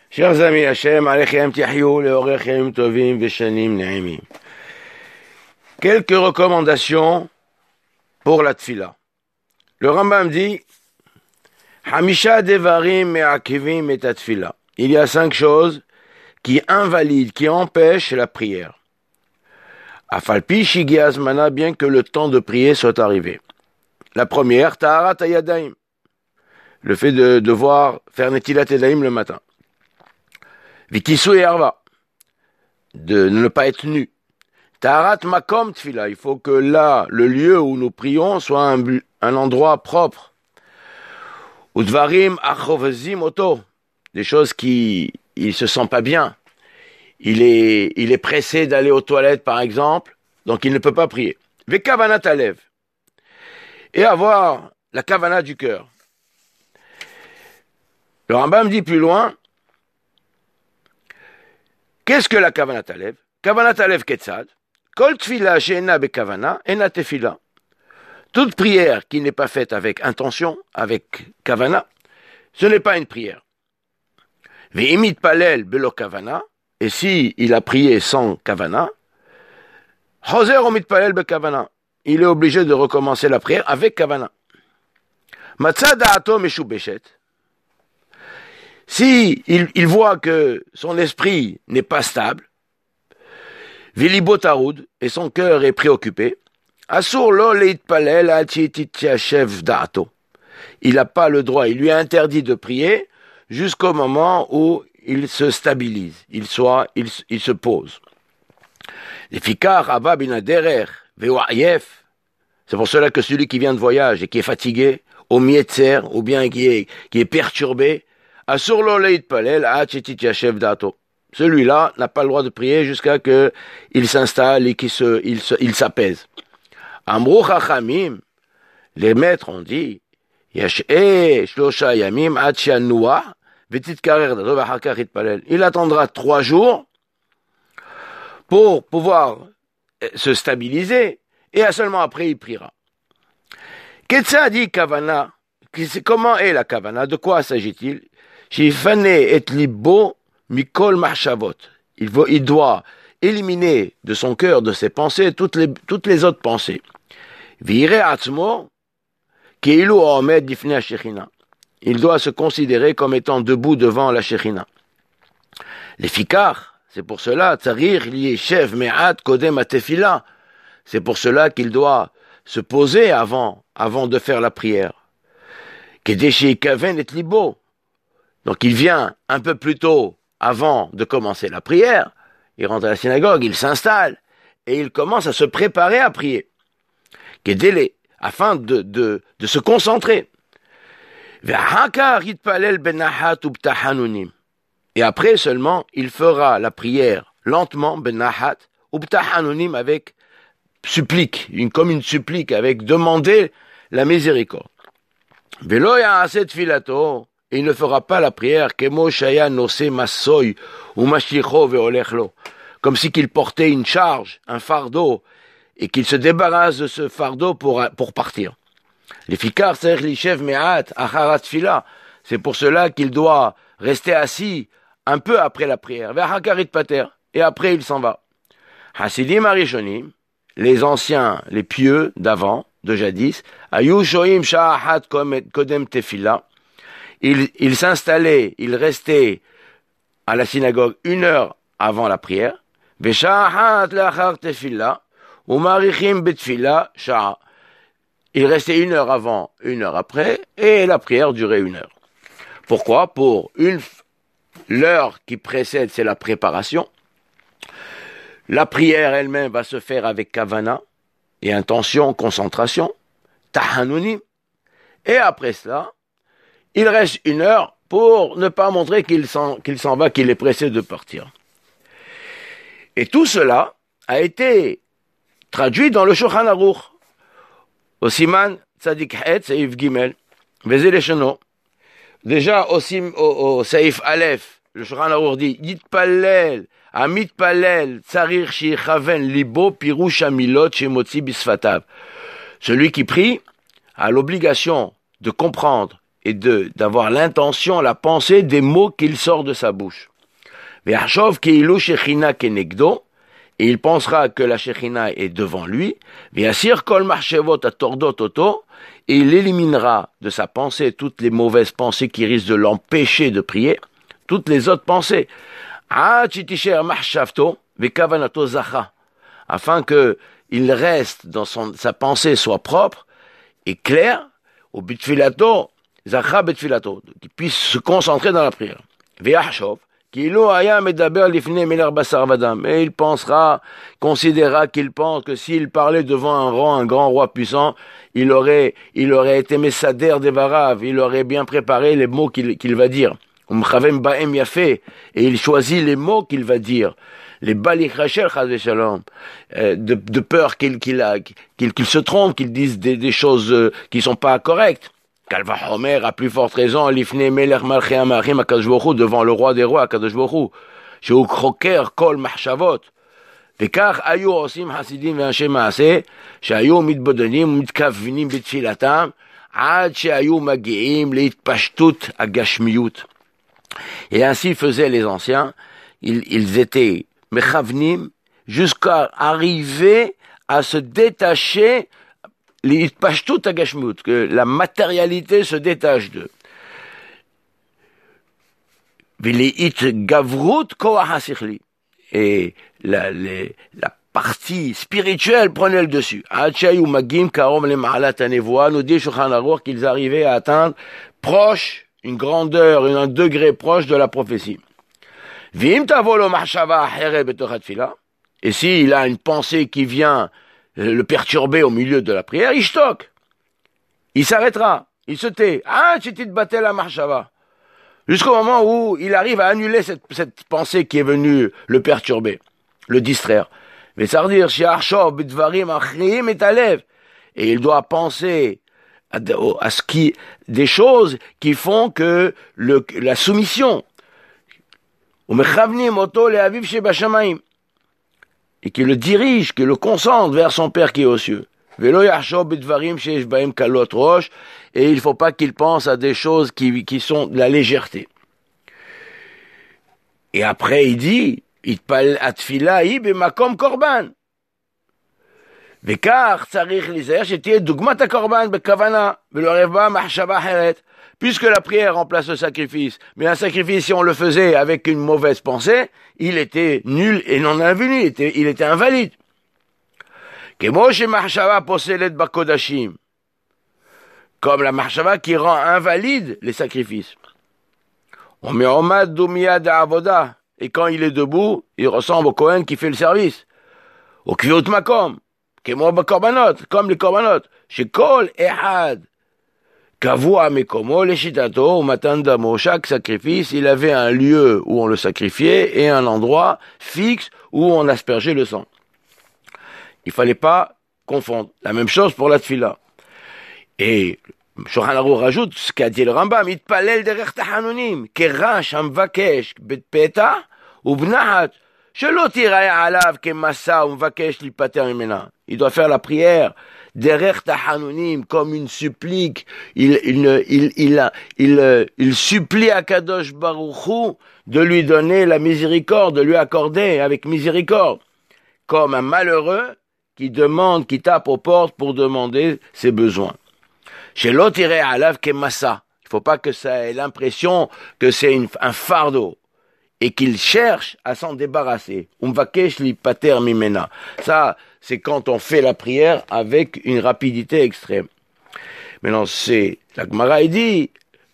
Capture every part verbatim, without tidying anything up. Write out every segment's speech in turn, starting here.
Chers amis, Hashem, alechem tihyou, leorechem tovim veshanim ne'emim. Quelques recommandations pour la tfila. Le Rambam dit, Hamisha devarim me'akivim et tfila. Il y a cinq choses qui invalident, qui empêchent la prière. Afalpi shigi azmana, bien que le temps de prier soit arrivé. La première, taharat ayadaim. Le fait de devoir faire netilat yadayim le matin. Vikisu et arva. De ne pas être nu. Taharat makom tfila. Il faut que là, le lieu où nous prions soit un, un endroit propre. Udvarim achovzim oto. Des choses qui, il se sent pas bien. Il est, il est pressé d'aller aux toilettes, par exemple, donc il ne peut pas prier. Vekavana talev. Et avoir la kavana du cœur. Le Rambam dit plus loin, qu'est-ce que la kavana talev? Kavana talev ketzad. Kol tfila she'ena bekavana, ena tefila. Toute prière qui n'est pas faite avec intention, avec kavana, ce n'est pas une prière. Ve'imit palel belo kavana. Et si il a prié sans kavana, Hoser omit palel be kavana, il est obligé de recommencer la prière avec kavana. Matzah da'ato meshubeshet. Si il, il voit que son esprit n'est pas stable, vilibo tarud, et son cœur est préoccupé, asur lo leit palel atietityashev da'ato. Il n'a pas le droit, il lui est interdit de prier jusqu'au moment où il se stabilise, il, soit, il, il se pose. C'est pour cela que celui qui vient de voyage et qui est fatigué, au mietzer, ou bien qui est, qui est perturbé, celui-là n'a pas le droit de prier jusqu'à ce qu'il s'installe et qu'il se, il se, il s'apaise. Amrou chachamim, les maîtres ont dit, Yash'e shlosha yamim ad she'anua, il attendra trois jours pour pouvoir se stabiliser et seulement après il priera. Qu'est-ce dit kavana? Comment est la kavana? De quoi s'agit-il? Il doit éliminer de son cœur, de ses pensées, toutes les, toutes les autres pensées. Il doit se considérer comme étant debout devant la Shekhinah. Les fikar, c'est pour cela, tzarir lieshev me'at kodem atefila. C'est pour cela qu'il doit se poser avant, avant de faire la prière. Kedeshi kaven et libo. Donc il vient un peu plus tôt avant de commencer la prière. Il rentre à la synagogue, il s'installe et il commence à se préparer à prier. Kedele, afin de, de, de se concentrer. Et après seulement, il fera la prière lentement, benahat, ubtahanunim, avec supplique, une, comme une supplique, avec demander la miséricorde. Et il ne fera pas la prière, comme si qu'il portait une charge, un fardeau, et qu'il se débarrasse de ce fardeau pour, pour partir. Les fikar serch lishev me'at acharat fila. C'est pour cela qu'il doit rester assis un peu après la prière. Ve'hakarit pater. Et après il s'en va. Hasidim arishonim, les anciens, les pieux d'avant, de jadis, ayu shoim sha'ahat kodem tefila. Ils, ils s'installaient, ils restaient à la synagogue une heure avant la prière. Ve'sha'ahat lachar tefila. Umarichim betfila sha'a. Il restait une heure avant, une heure après, et la prière durait une heure. Pourquoi? Pour une, l'heure qui précède, c'est la préparation. La prière elle-même va se faire avec kavana, et intention, concentration, tahanunim. Et après cela, il reste une heure pour ne pas montrer qu'il s'en, qu'il s'en va, qu'il est pressé de partir. Et tout cela a été traduit dans le Shulchan Aruch. Au Siman Tzadik Het, Seif Gimel, Vezé Leshano. Déjà au, sim, au, au Seif Aleph, le Shulchan Aruch dit Yitpalel, Amit Palel, Tzarir Shichaven Libo, Pirush Amilot, Shemotzi Bisfatav. Celui qui prie a l'obligation de comprendre et de d'avoir l'intention, la pensée des mots qu'il sort de sa bouche. Ve'achov keilu shechina kenegdo, et il pensera que la shechina est devant lui. Ve'asir kol marchevot atordot oto, et il éliminera de sa pensée toutes les mauvaises pensées qui risquent de l'empêcher de prier, toutes les autres pensées. Ad shitisher mahshavto ve'kavanato zacha, afin que il reste dans son, sa pensée soit propre et claire, au bitfilato, zacha bitfilato, qu'il puisse se concentrer dans la prière. Ve'achov kilo aya medaber lifnei meler basar vadam, et il pensera, considérera qu'il pense que s'il parlait devant un roi, un grand roi puissant, il aurait, il aurait été messader devarav, il aurait bien préparé les mots qu'il, qu'il va dire. Umchavem baem yafé, et il choisit les mots qu'il va dire. Les balik rachel chazve shalom, de, de peur qu'il, qu'il, a, qu'il, qu'il se trompe, qu'il dise des, des choses euh, qui sont pas correctes. Kalva Homer a plus forte raison, l'ifne melech malchei amachim akadosh baruch hu, devant le roi des rois akadosh baruch hu, shehu kroker kol mahshavot. וכך היו עושים חסידים ואנשי מעשה, שהיו מתבודדים ומתכוונים בתפילתם, עד שהיו מגיעים להתפשטות הגשמיות. Et ainsi faisaient les anciens, ils, ils étaient mechavnim, jusqu'à arriver à se détacher, l'itpashtut agashmut, que la matérialité se détache d'eux. V'leit gavrut koach hasichli, et la, les, la partie spirituelle prenait le dessus. Ad shayu magim karom lema'alat hanevoa, nous dit Shulchan Aruch qu'ils arrivaient à atteindre proche, une grandeur, un degré proche de la prophétie. V'im tavolo machshava achere betoch hatfila, et s'il a une pensée qui vient le perturber au milieu de la prière, il shtok. Il s'arrêtera, il se tait. Ah, tu battais la marchava. Jusqu'au moment où il arrive à annuler cette, cette pensée qui est venue le perturber, le distraire. Mais ça veut dire, et il doit penser à, à ce qui, des choses qui font que le, la soumission, et qui le dirige, qui le concentre vers son Père qui est aux cieux. Et il ne faut pas qu'il pense à des choses qui, qui sont de la légèreté. Et après il dit, Itpal atfila hi b'makom korban. Vekar tzarich lizayer shetiye dugmat hakorban bekavana v'lo yarev ba mahshava acheret. Puisque la prière remplace le sacrifice, mais un sacrifice, si on le faisait avec une mauvaise pensée, il était nul et non invenu, il était, il était invalide. Comme la mahshava qui rend invalide les sacrifices. On met omad dumia de avoda, et quand il est debout, il ressemble au Kohen qui fait le service. Au kviot makom, kemo bakorbanot, comme les korbanot, chez kol ehad. Kavua mekomo leshitato matandamo, chaque sacrifice, il avait un lieu où on le sacrifiait et un endroit fixe où on aspergeait le sang. Il fallait pas confondre. La même chose pour la tfila. Et Shulchan Aruch rajoute ce qu'a dit le Rambam, itpalel derech tahanunim, kerash hamvakesh betpeta ubnahat, shelo tiraya alav kemassa umvakesh lipater mimena. Il doit faire la prière derech tahanunim, comme une supplique. Il, il, il, il, il, il supplie à Kadosh Baruch Hu de lui donner la miséricorde, de lui accorder avec miséricorde, comme un malheureux qui demande, qui tape aux portes pour demander ses besoins. Chez l'autre, il alav kemassa. Il ne faut pas que ça ait l'impression que c'est une, un fardeau et qu'il cherche à s'en débarrasser. Umvakesh li pater mimena. Ça, c'est quand on fait la prière avec une rapidité extrême. Maintenant, c'est, la Gemara dit,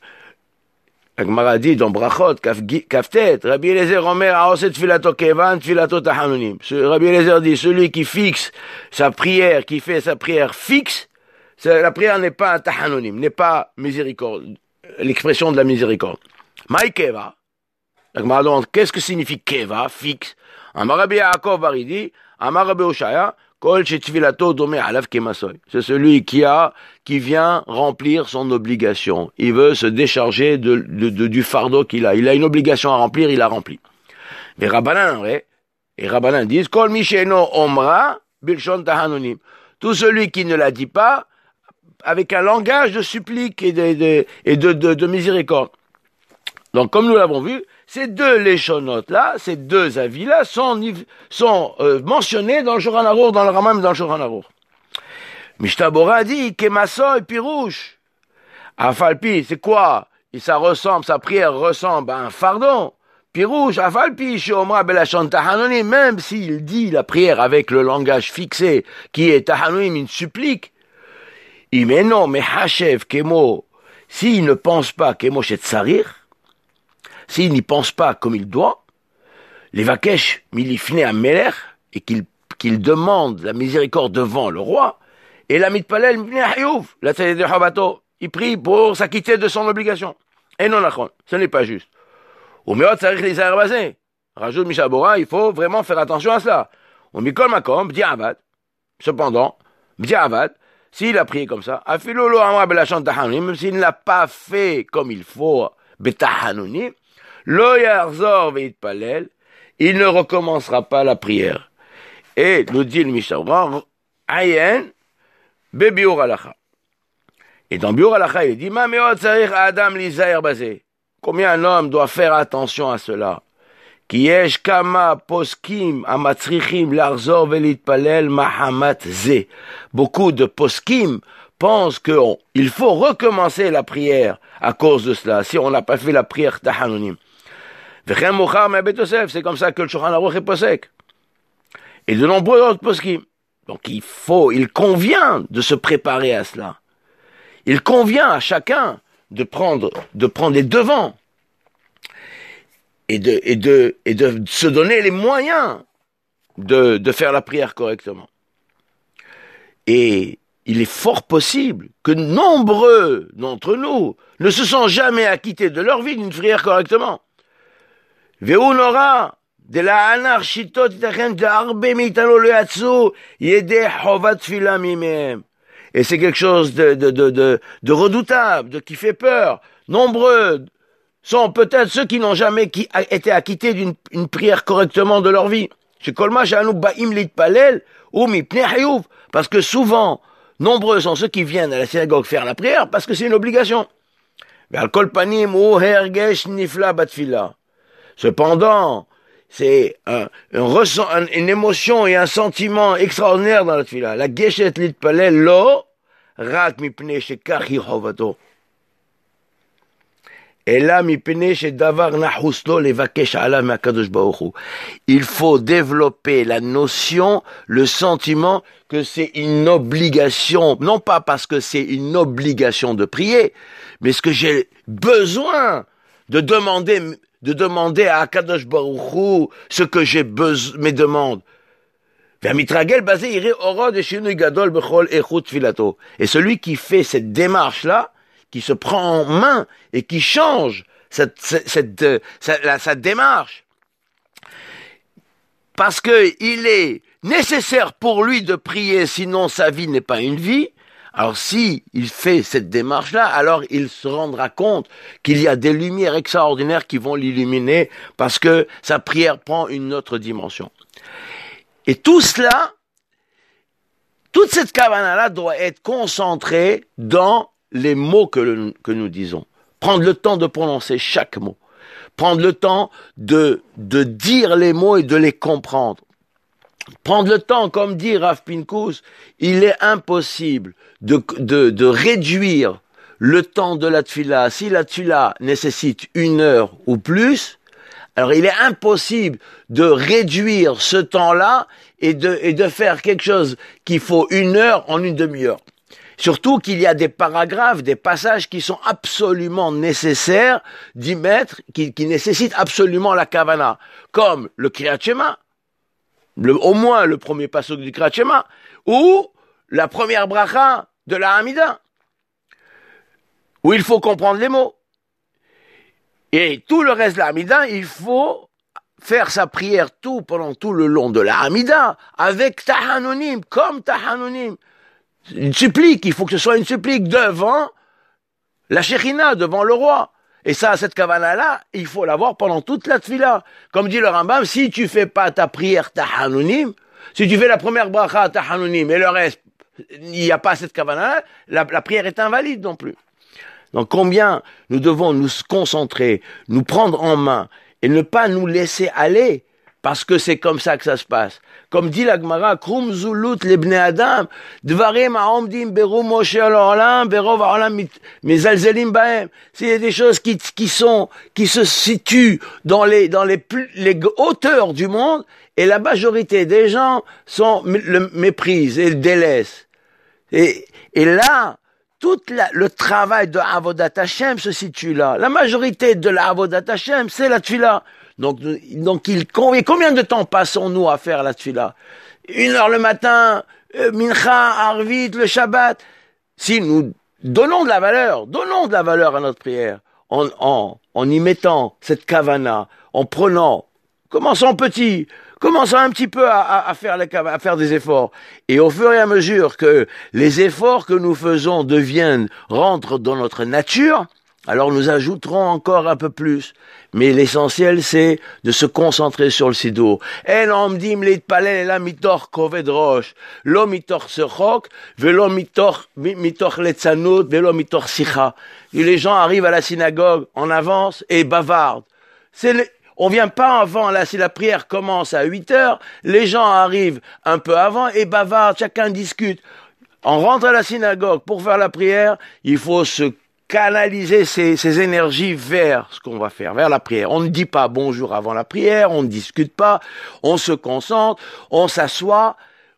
la Gemara dit dans Brachot, Kaftet, Rabbi Eliezer Omer, Aoset filato kevan, filato tahanunim. Rabbi Eliezer dit, celui qui fixe sa prière, qui fait sa prière fixe, la prière n'est pas un tahanunim, n'est pas miséricorde, l'expression de la miséricorde. Maï keva. La Gemara demande, qu'est-ce que signifie keva, fixe? Amar Rabbi Yaakov Baridi, Amar Rabbi Oshaya, Kol shetfilato dome alav kemasoy. C'est celui qui a, qui vient remplir son obligation. Il veut se décharger de, de, de, du fardeau qu'il a. Il a une obligation à remplir, il a rempli. Mais Rabbanan, ouais, et Rabbanan disent, Kol misheno omra bilshon tahanunim. Tout celui qui ne la dit pas, avec un langage de supplique et de, de, et de, de, de miséricorde. Donc, comme nous l'avons vu, ces deux léchonotes-là, ces deux avis-là, sont, sont euh, mentionnés dans le Shulchan Aruch, dans le Rambam et dans le Shulchan Aruch. Mishnah Bora dit, Kemaso et Pirouche. Afalpi, c'est quoi? Et ça ressemble, sa prière ressemble à un fardon. Pirouche, Afalpi, Shomra Belachon Tahanonim, même s'il dit la prière avec le langage fixé, qui est Tahanonim, une supplique. Il mais non, mais Hashev, Kemo, s'il ne pense pas Kemo Shet Sarir, s'il n'y pense pas comme il doit, les Vakesh milifne à Meler, et qu'il qu'il demande la miséricorde devant le roi, et la mitpalel mipne hayuv, la tzedek de Chabato, il prie pour s'acquitter de son obligation. Et non, ce n'est pas juste. Ou meot tzarich les bazé. Rajoute Mishnah Bora, il faut vraiment faire attention à cela. On mikol makom, b'di'avad. Cependant, b'di'avad, s'il a prié comme ça, afilo lo amra belachon tahanunim, même s'il ne l'a pas fait comme il faut, betahanunim, lo yarzor veitpalel, il ne recommencera pas la prière. Et nous dit le Mishnah Bora, ayen, bebiur alacha. Et dans Biur Halacha, il dit, ma meot tzarich adam lizayer bazé. Combien un homme doit faire attention à cela? Ki yesh kama poskim amatzrichim larzor velitpalel mahamat ze. Beaucoup de poskim pensent qu'il faut recommencer la prière à cause de cela, si on n'a pas fait la prière tahanonim. V'chem mochar me'bet Yosef, c'est comme ça que le Shulchan Aruch est posek. Et de nombreux autres poskim. Donc il faut, il convient de se préparer à cela. Il convient à chacun de prendre, de prendre les devants et de, et de, et de se donner les moyens de, de faire la prière correctement. Et il est fort possible que nombreux d'entre nous ne se sont jamais acquittés de leur vie d'une prière correctement. Ve'unora de la anarchitot itachen de arbe mitano le hatsu yede chovat tfila mimehem. Et c'est quelque chose de, de, de, de, de redoutable, de qui fait peur. Nombreux sont peut-être ceux qui n'ont jamais qui a, été acquittés d'une une prière correctement de leur vie. Parce que souvent, nombreux sont ceux qui viennent à la synagogue faire la prière parce que c'est une obligation. Cependant, c'est un, un ressent, un, une émotion et un sentiment extraordinaire dans la tefila. La geshet litpalel lo rak mipnei shekach hi chovato. Ela mipnei shedavar nachus lo levakesh alav me'akadosh baruch hu. Il faut développer la notion, le sentiment que c'est une obligation, non pas parce que c'est une obligation de prier, mais ce que j'ai besoin de demander de demander à Akadosh Baruch Hu ce que j'ai besoin, mes demandes. Et celui qui fait cette démarche-là, qui se prend en main et qui change cette, cette, cette, cette, la, sa démarche, parce que il est nécessaire pour lui de prier, sinon sa vie n'est pas une vie. Alors si il fait cette démarche-là, alors il se rendra compte qu'il y a des lumières extraordinaires qui vont l'illuminer parce que sa prière prend une autre dimension. Et tout cela, toute cette kavana-là doit être concentrée dans les mots que, le, que nous disons. Prendre le temps de prononcer chaque mot. Prendre le temps de, de dire les mots et de les comprendre. Prendre le temps, comme dit Rav Pinkus, il est impossible de, de, de réduire le temps de la tefila. Si la tefila nécessite une heure ou plus, alors il est impossible de réduire ce temps-là et de, et de faire quelque chose qu'il faut une heure en une demi-heure. Surtout qu'il y a des paragraphes, des passages qui sont absolument nécessaires d'y mettre, qui, qui nécessitent absolument la kavana, comme le Kriyat Shema. Le, au moins le premier pasuk du Kriyat Shema, ou la première bracha de la Hamida, où il faut comprendre les mots. Et tout le reste de la Hamida, il faut faire sa prière tout pendant tout le long de la Hamida, avec Tahanonim, comme Tahanonim. Une supplique, il faut que ce soit une supplique devant la Shekhinah, devant le roi. Et ça, cette kavana-là, il faut l'avoir pendant toute la tefila. Comme dit le Rambam, si tu fais pas ta prière tahanonim, si tu fais la première bracha tahanonim et le reste il n'y a pas cette kavana, la, la prière est invalide non plus. Donc combien nous devons nous concentrer, nous prendre en main et ne pas nous laisser aller, parce que c'est comme ça que ça se passe. Comme dit la Gemara, Krum zulut lebnei adam, dvarim haomdim beru Moshe al-olam, berov ha'olam mezalzelim bahem. S'il y a des choses qui, qui sont, qui se situent dans les, dans les plus, les hauteurs du monde, et la majorité des gens sont, le méprisent et le délaissent. Et, et là, tout la, le travail de Avodat Hashem se situe là. La majorité de la Avodat Hashem, c'est la tefila. Donc, donc il, combien de temps passons-nous à faire la tefila? Une heure le matin, euh, mincha, arvit, le Shabbat. Si nous donnons de la valeur, donnons de la valeur à notre prière, en, en, en y mettant cette kavana, en prenant, commençons petit, commençons un petit peu à, à, à, faire les, à faire des efforts. Et au fur et à mesure que les efforts que nous faisons deviennent, rentrent dans notre nature, alors nous ajouterons encore un peu plus. Mais l'essentiel, c'est de se concentrer sur le sidour. En omdim leitpalel la mitor koved rosh, lo mitor sechok, velo mitor mitor letzanut, velo mitor sicha. Et les gens arrivent à la synagogue en avance et bavardent. C'est le, on vient pas avant, là, si la prière commence à huit heures, les gens arrivent un peu avant et bavardent, chacun discute. On rentre à la synagogue pour faire la prière, il faut se canaliser ses, ses énergies vers ce qu'on va faire, vers la prière. On ne dit pas bonjour avant la prière, on ne discute pas, on se concentre, on s'assoit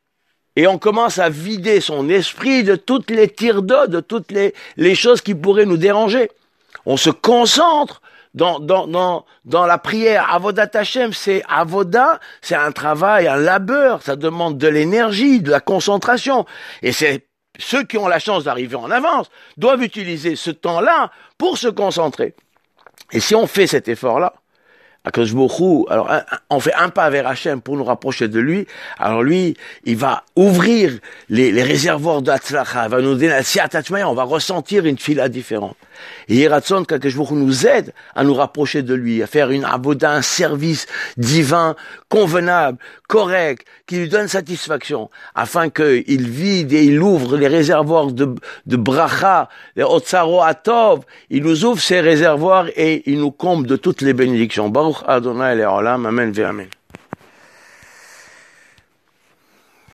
et on commence à vider son esprit de toutes les tirs d'eau, de toutes les, les choses qui pourraient nous déranger. On se concentre dans, dans, dans, dans la prière. Avodat Hashem, c'est avoda, c'est un travail, un labeur, ça demande de l'énergie, de la concentration. Et c'est ceux qui ont la chance d'arriver en avance doivent utiliser ce temps-là pour se concentrer. Et si on fait cet effort-là, Akadosh Baruch Hu, alors un, un, on fait un pas vers Hachem pour nous rapprocher de lui, alors lui, il va ouvrir les, les réservoirs d'Atzlacha, il va nous donner la Siyat Hatmaya, on va ressentir une fila différente. Et Yeratzon, qu'Akadosh Baruch Hu nous aide à nous rapprocher de lui, à faire une avoda, un service divin, convenable, correct, qui lui donne satisfaction, afin qu'il vide et il ouvre les réservoirs de, de bracha, les Otsaro Atov, il nous ouvre ces réservoirs et il nous comble de toutes les bénédictions. Baruch Adonai Le'olam, Amen ve Amen.